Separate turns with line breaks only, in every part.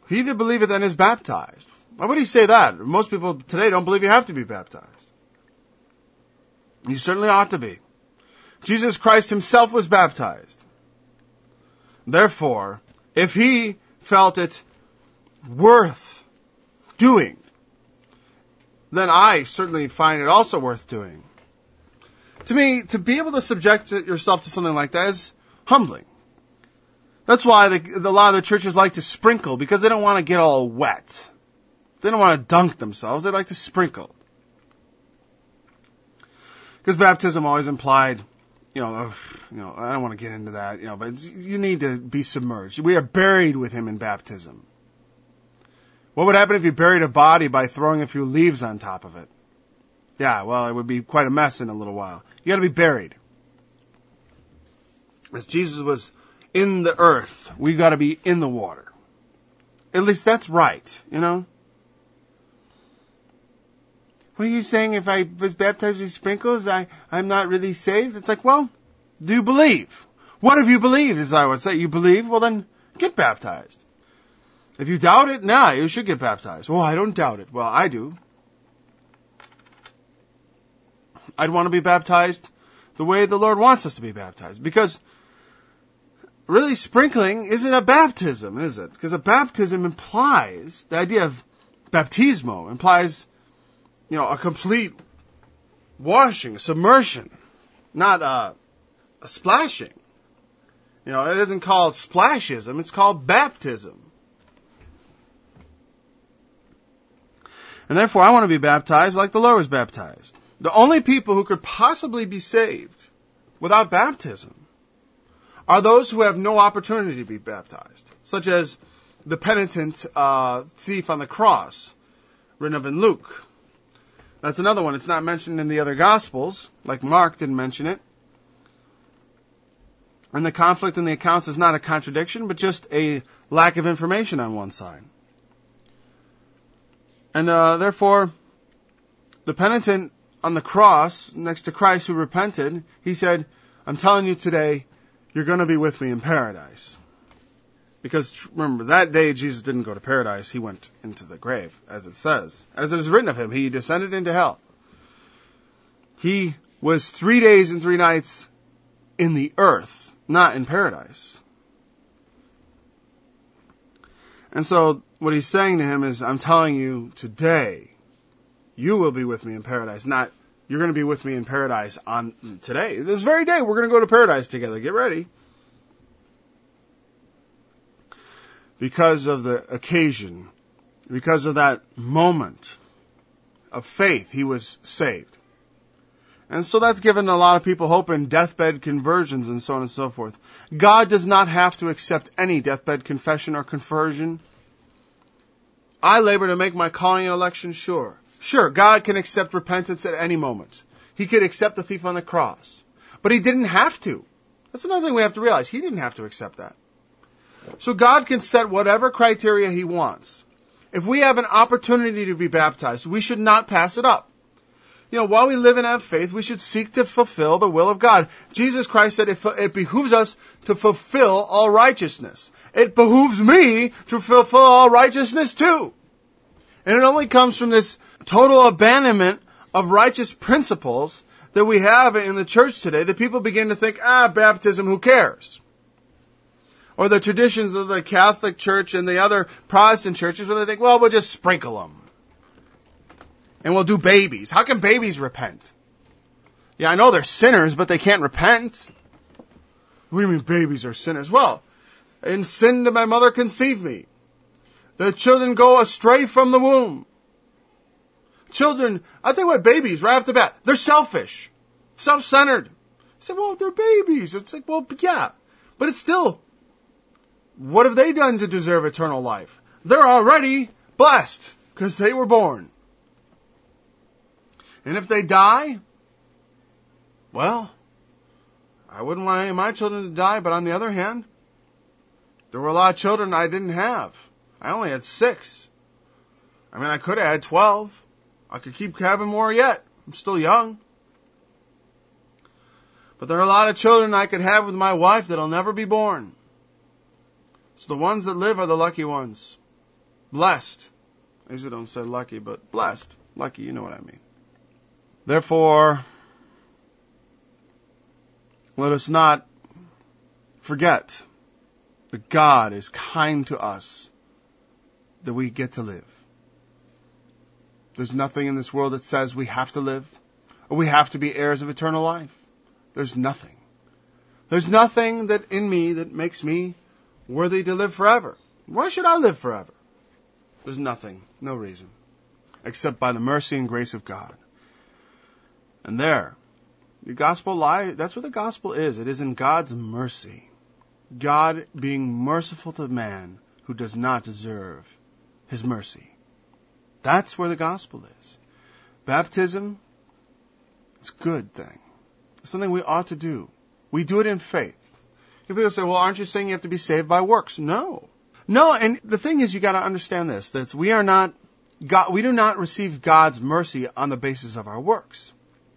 He that believeth and is baptized. Why would he say that? Most people today don't believe you have to be baptized. You certainly ought to be. Jesus Christ himself was baptized. Therefore, if he felt it worth doing, then I certainly find it also worth doing. To me, to be able to subject yourself to something like that is humbling. That's why a lot of the churches like to sprinkle, because they don't want to get all wet. They don't want to dunk themselves. They like to sprinkle. Because baptism always implied, I don't want to get into that, but you need to be submerged. We are buried with him in baptism. What would happen if you buried a body by throwing a few leaves on top of it? Yeah, well, it would be quite a mess in a little while. You got to be buried. As Jesus was in the earth, we got to be in the water. At least that's right, What are you saying? If I was baptized with sprinkles, I'm not really saved? It's like, well, do you believe? What have you believed, as I would say? You believe? Well, then get baptized. If you doubt it, you should get baptized. Well, I don't doubt it. Well, I do. I'd want to be baptized the way the Lord wants us to be baptized. Because really, sprinkling isn't a baptism, is it? Because a baptism implies, the idea of baptismo implies, a complete washing, a submersion, not a splashing. It isn't called splashism, it's called baptism. And therefore, I want to be baptized like the Lord was baptized. The only people who could possibly be saved without baptism are those who have no opportunity to be baptized, such as the penitent thief on the cross, written of in Luke. That's another one. It's not mentioned in the other Gospels, like Mark didn't mention it. And the conflict in the accounts is not a contradiction, but just a lack of information on one side. And therefore, the penitent on the cross, next to Christ who repented, he said, I'm telling you today, you're going to be with me in paradise. Because remember, that day Jesus didn't go to paradise, he went into the grave, as it says. As it is written of him, he descended into hell. He was 3 days and 3 nights in the earth, not in paradise. And so what he's saying to him is, I'm telling you today, you will be with me in paradise. Not, you're going to be with me in paradise on today. This very day, we're going to go to paradise together. Get ready. Because of the occasion, because of that moment of faith, he was saved. And so that's given a lot of people hope in deathbed conversions and so on and so forth. God does not have to accept any deathbed confession or conversion. I labor to make my calling and election sure. Sure, God can accept repentance at any moment. He could accept the thief on the cross. But he didn't have to. That's another thing we have to realize. He didn't have to accept that. So God can set whatever criteria he wants. If we have an opportunity to be baptized, we should not pass it up. While we live and have faith, we should seek to fulfill the will of God. Jesus Christ said it behooves us to fulfill all righteousness. It behooves me to fulfill all righteousness too. And it only comes from this total abandonment of righteous principles that we have in the church today that people begin to think, baptism, who cares? Or the traditions of the Catholic Church and the other Protestant churches where they think, well, we'll just sprinkle them. And we'll do babies. How can babies repent? Yeah, I know they're sinners, but they can't repent. What do you mean babies are sinners? Well, in sin did my mother conceive me. The children go astray from the womb. Children, I think what babies, right off the bat, they're selfish, self-centered. I said, well, they're babies. It's like, well, yeah, but it's still, what have they done to deserve eternal life? They're already blessed because they were born. And if they die, well, I wouldn't want any of my children to die, but on the other hand, there were a lot of children I didn't have. I only had 6. I could have had 12. I could keep having more yet. I'm still young. But there are a lot of children I could have with my wife that'll never be born. So the ones that live are the lucky ones. Blessed. I usually don't say lucky, but blessed. Lucky, you know what I mean. Therefore, let us not forget that God is kind to us, that we get to live. There's nothing in this world that says we have to live, or we have to be heirs of eternal life. There's nothing. There's nothing that in me that makes me worthy to live forever. Why should I live forever? There's nothing, no reason, except by the mercy and grace of God. And there, the gospel lies, that's what the gospel is. It is in God's mercy. God being merciful to man who does not deserve his mercy. That's where the gospel is. Baptism, it's a good thing. It's something we ought to do. We do it in faith. If people say, well, aren't you saying you have to be saved by works? No. No, and the thing is, you got to understand this, that we do not receive God's mercy on the basis of our works.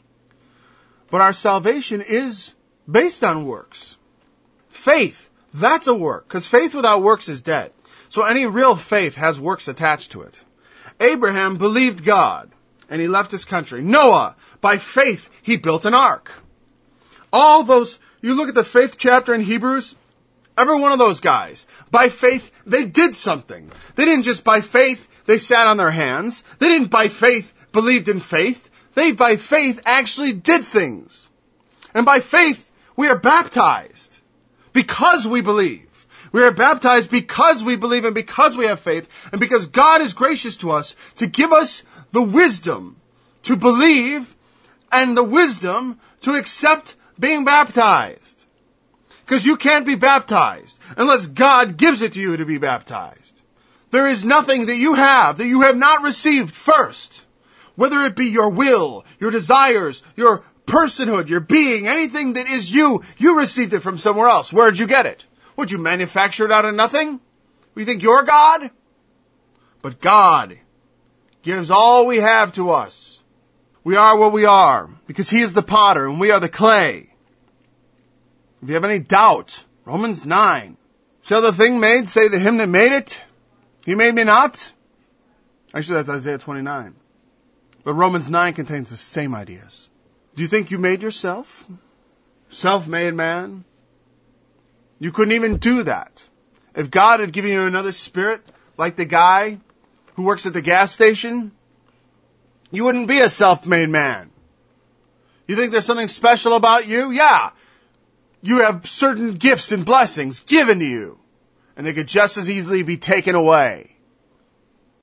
But our salvation is based on works. Faith, that's a work, because faith without works is dead. So any real faith has works attached to it. Abraham believed God, and he left his country. Noah, by faith, he built an ark. All those, you look at the faith chapter in Hebrews, every one of those guys, by faith, they did something. They didn't just by faith, they sat on their hands. They didn't by faith, believed in faith. They by faith actually did things. And by faith, we are baptized because we believe. We are baptized because we believe and because we have faith and because God is gracious to us to give us the wisdom to believe and the wisdom to accept being baptized. Because you can't be baptized unless God gives it to you to be baptized. There is nothing that you have not received first. Whether it be your will, your desires, your personhood, your being, anything that is you received it from somewhere else. Where did you get it? Would you manufacture it out of nothing? You think you're God? But God gives all we have to us. We are what we are because He is the potter and we are the clay. If you have any doubt, Romans 9. Shall the thing made say to him that made it, He made me not? Actually, that's Isaiah 29. But Romans 9 contains the same ideas. Do you think you made yourself? Self-made man? You couldn't even do that. If God had given you another spirit, like the guy who works at the gas station, you wouldn't be a self-made man. You think there's something special about you? Yeah. You have certain gifts and blessings given to you. And they could just as easily be taken away.